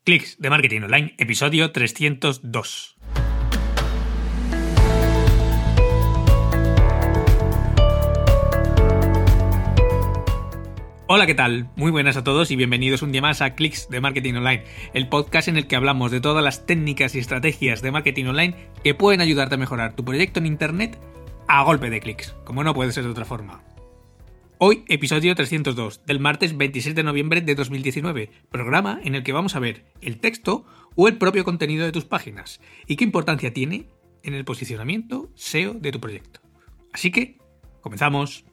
Clics de Marketing Online, episodio 302. Hola, ¿qué tal? Muy buenas a todos y bienvenidos un día más a Clics de Marketing Online, el podcast en el que hablamos de todas las técnicas y estrategias de marketing online que pueden ayudarte a mejorar tu proyecto en Internet a golpe de clics, como no puede ser de otra forma. Hoy, episodio 302, del martes 26 de noviembre de 2019, programa en el que vamos a ver el texto o el propio contenido de tus páginas y qué importancia tiene en el posicionamiento SEO de tu proyecto. Así que, comenzamos.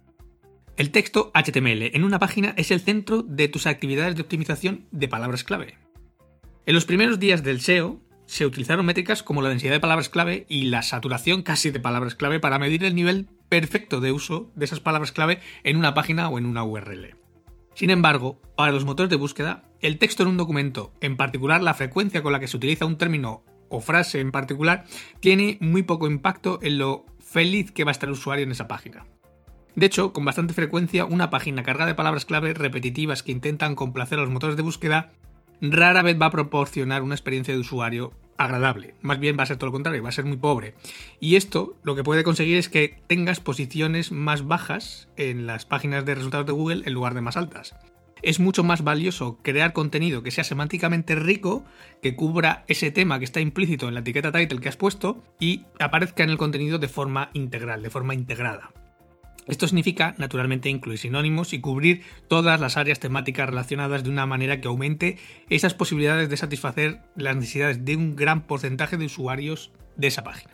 El texto HTML en una página es el centro de tus actividades de optimización de palabras clave. En los primeros días del SEO, se utilizaron métricas como la densidad de palabras clave y la saturación casi de palabras clave para medir el nivel perfecto de uso de esas palabras clave en una página o en una URL. Sin embargo, para los motores de búsqueda, el texto en un documento, en particular la frecuencia con la que se utiliza un término o frase en particular, tiene muy poco impacto en lo feliz que va a estar el usuario en esa página. De hecho, con bastante frecuencia, una página cargada de palabras clave repetitivas que intentan complacer a los motores de búsqueda rara vez va a proporcionar una experiencia de usuario agradable. Más bien va a ser todo lo contrario, va a ser muy pobre. Y esto lo que puede conseguir es que tengas posiciones más bajas en las páginas de resultados de Google en lugar de más altas. Es mucho más valioso crear contenido que sea semánticamente rico, que cubra ese tema que está implícito en la etiqueta title que has puesto y aparezca en el contenido de forma integral, de forma integrada. Esto significa, naturalmente, incluir sinónimos y cubrir todas las áreas temáticas relacionadas de una manera que aumente esas posibilidades de satisfacer las necesidades de un gran porcentaje de usuarios de esa página.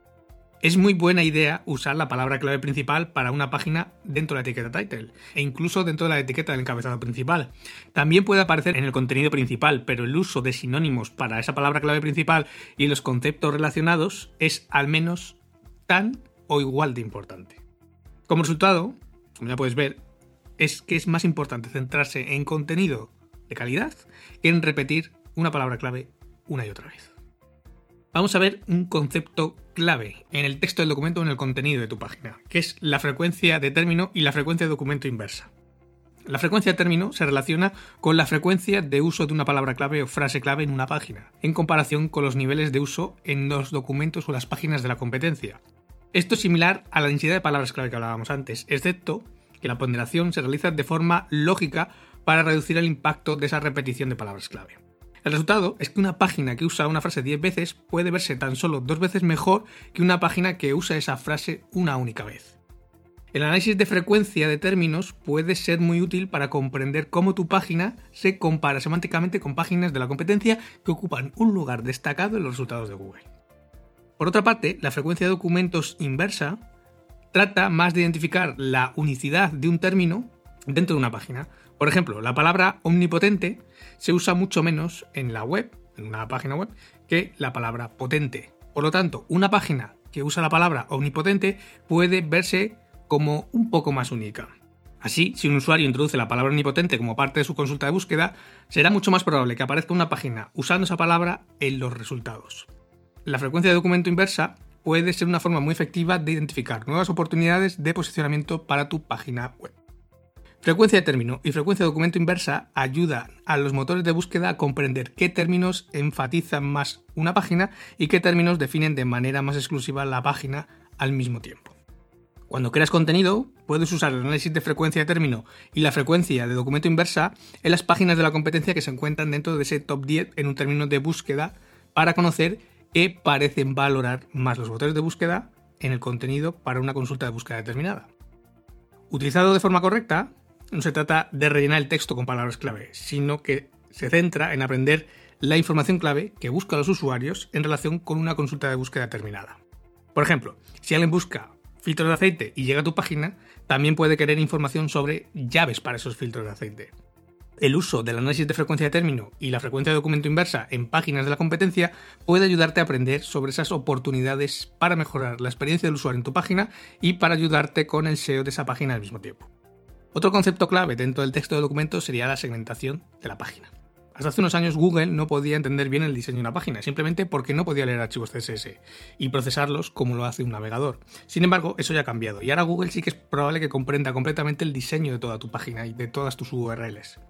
Es muy buena idea usar la palabra clave principal para una página dentro de la etiqueta title e incluso dentro de la etiqueta del encabezado principal. También puede aparecer en el contenido principal, pero el uso de sinónimos para esa palabra clave principal y los conceptos relacionados es al menos tan o igual de importante. Como resultado, como ya puedes ver, es que es más importante centrarse en contenido de calidad que en repetir una palabra clave una y otra vez. Vamos a ver un concepto clave en el texto del documento o en el contenido de tu página, que es la frecuencia de término y la frecuencia de documento inversa. La frecuencia de término se relaciona con la frecuencia de uso de una palabra clave o frase clave en una página, en comparación con los niveles de uso en los documentos o las páginas de la competencia. Esto es similar a la densidad de palabras clave que hablábamos antes, excepto que la ponderación se realiza de forma lógica para reducir el impacto de esa repetición de palabras clave. El resultado es que una página que usa una frase 10 veces puede verse tan solo 2 veces mejor que una página que usa esa frase una única vez. El análisis de frecuencia de términos puede ser muy útil para comprender cómo tu página se compara semánticamente con páginas de la competencia que ocupan un lugar destacado en los resultados de Google. Por otra parte, la frecuencia de documentos inversa trata más de identificar la unicidad de un término dentro de una página. Por ejemplo, la palabra omnipotente se usa mucho menos en la web, en una página web, que la palabra potente. Por lo tanto, una página que usa la palabra omnipotente puede verse como un poco más única. Así, si un usuario introduce la palabra omnipotente como parte de su consulta de búsqueda, será mucho más probable que aparezca una página usando esa palabra en los resultados. La frecuencia de documento inversa puede ser una forma muy efectiva de identificar nuevas oportunidades de posicionamiento para tu página web. Frecuencia de término y frecuencia de documento inversa ayudan a los motores de búsqueda a comprender qué términos enfatizan más una página y qué términos definen de manera más exclusiva la página al mismo tiempo. Cuando creas contenido, puedes usar el análisis de frecuencia de término y la frecuencia de documento inversa en las páginas de la competencia que se encuentran dentro de ese top 10 en un término de búsqueda para conocer que parecen valorar más los motores de búsqueda en el contenido para una consulta de búsqueda determinada. Utilizado de forma correcta, no se trata de rellenar el texto con palabras clave, sino que se centra en aprender la información clave que buscan los usuarios en relación con una consulta de búsqueda determinada. Por ejemplo, si alguien busca filtros de aceite y llega a tu página, también puede querer información sobre llaves para esos filtros de aceite. El uso del análisis de frecuencia de término y la frecuencia de documento inversa en páginas de la competencia puede ayudarte a aprender sobre esas oportunidades para mejorar la experiencia del usuario en tu página y para ayudarte con el SEO de esa página al mismo tiempo. Otro concepto clave dentro del texto de documento sería la segmentación de la página. Hasta hace unos años Google no podía entender bien el diseño de una página, simplemente porque no podía leer archivos CSS y procesarlos como lo hace un navegador. Sin embargo, eso ya ha cambiado y ahora Google sí que es probable que comprenda completamente el diseño de toda tu página y de todas tus URLs.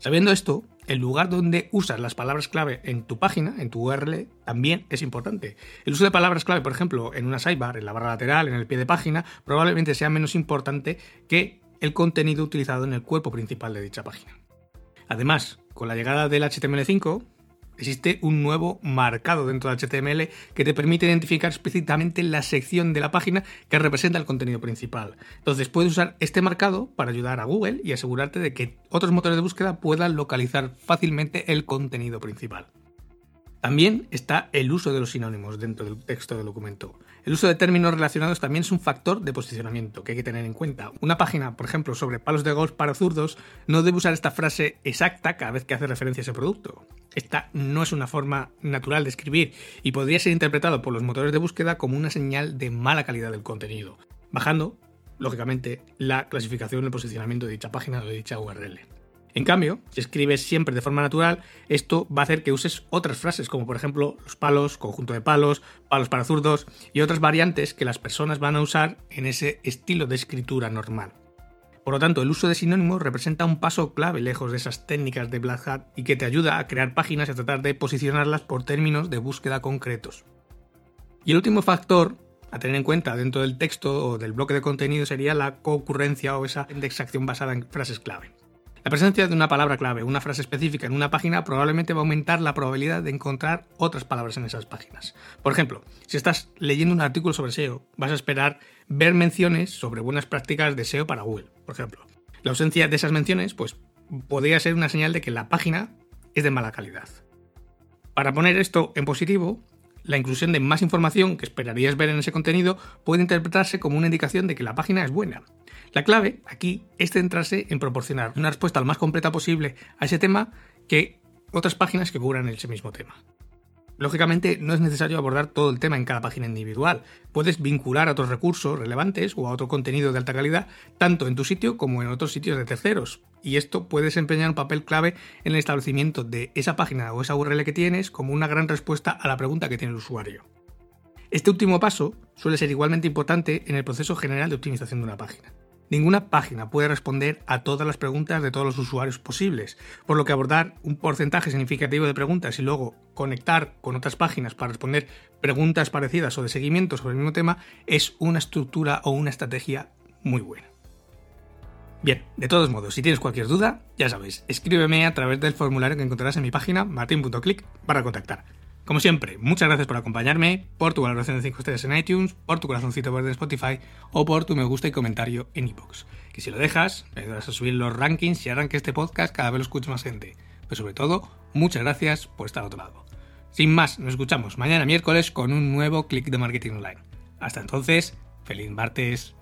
Sabiendo esto, el lugar donde usas las palabras clave en tu página, en tu URL, también es importante. El uso de palabras clave, por ejemplo, en una sidebar, en la barra lateral, en el pie de página, probablemente sea menos importante que el contenido utilizado en el cuerpo principal de dicha página. Además, con la llegada del HTML5, existe un nuevo marcado dentro de HTML que te permite identificar explícitamente la sección de la página que representa el contenido principal. Entonces puedes usar este marcado para ayudar a Google y asegurarte de que otros motores de búsqueda puedan localizar fácilmente el contenido principal. También está el uso de los sinónimos dentro del texto del documento. El uso de términos relacionados también es un factor de posicionamiento que hay que tener en cuenta. Una página, por ejemplo, sobre palos de golf para zurdos, no debe usar esta frase exacta cada vez que hace referencia a ese producto. Esta no es una forma natural de escribir y podría ser interpretado por los motores de búsqueda como una señal de mala calidad del contenido, bajando, lógicamente, la clasificación del posicionamiento de dicha página o de dicha URL. En cambio, si escribes siempre de forma natural, esto va a hacer que uses otras frases, como por ejemplo los palos, conjunto de palos, palos para zurdos y otras variantes que las personas van a usar en ese estilo de escritura normal. Por lo tanto, el uso de sinónimos representa un paso clave lejos de esas técnicas de Black Hat y que te ayuda a crear páginas y a tratar de posicionarlas por términos de búsqueda concretos. Y el último factor a tener en cuenta dentro del texto o del bloque de contenido sería la concurrencia o esa indexación basada en frases clave. La presencia de una palabra clave o una frase específica en una página probablemente va a aumentar la probabilidad de encontrar otras palabras en esas páginas. Por ejemplo, si estás leyendo un artículo sobre SEO, vas a esperar ver menciones sobre buenas prácticas de SEO para Google, por ejemplo. La ausencia de esas menciones, podría ser una señal de que la página es de mala calidad. Para poner esto en positivo, la inclusión de más información que esperarías ver en ese contenido puede interpretarse como una indicación de que la página es buena. La clave aquí es centrarse en proporcionar una respuesta lo más completa posible a ese tema que otras páginas que cubran ese mismo tema. Lógicamente, no es necesario abordar todo el tema en cada página individual. Puedes vincular a otros recursos relevantes o a otro contenido de alta calidad, tanto en tu sitio como en otros sitios de terceros. Y esto puede desempeñar un papel clave en el establecimiento de esa página o esa URL que tienes como una gran respuesta a la pregunta que tiene el usuario. Este último paso suele ser igualmente importante en el proceso general de optimización de una página. Ninguna página puede responder a todas las preguntas de todos los usuarios posibles, por lo que abordar un porcentaje significativo de preguntas y luego conectar con otras páginas para responder preguntas parecidas o de seguimiento sobre el mismo tema es una estructura o una estrategia muy buena. Bien, de todos modos, si tienes cualquier duda, ya sabes, escríbeme a través del formulario que encontrarás en mi página martin.click para contactar. Como siempre, muchas gracias por acompañarme, por tu valoración de 5 estrellas en iTunes, por tu corazoncito verde en Spotify o por tu me gusta y comentario en iVoox. Que si lo dejas, me ayudarás a subir los rankings y harán que este podcast cada vez lo escuche más gente. Pero sobre todo, muchas gracias por estar al otro lado. Sin más, nos escuchamos mañana miércoles con un nuevo Click de Marketing Online. Hasta entonces, feliz martes.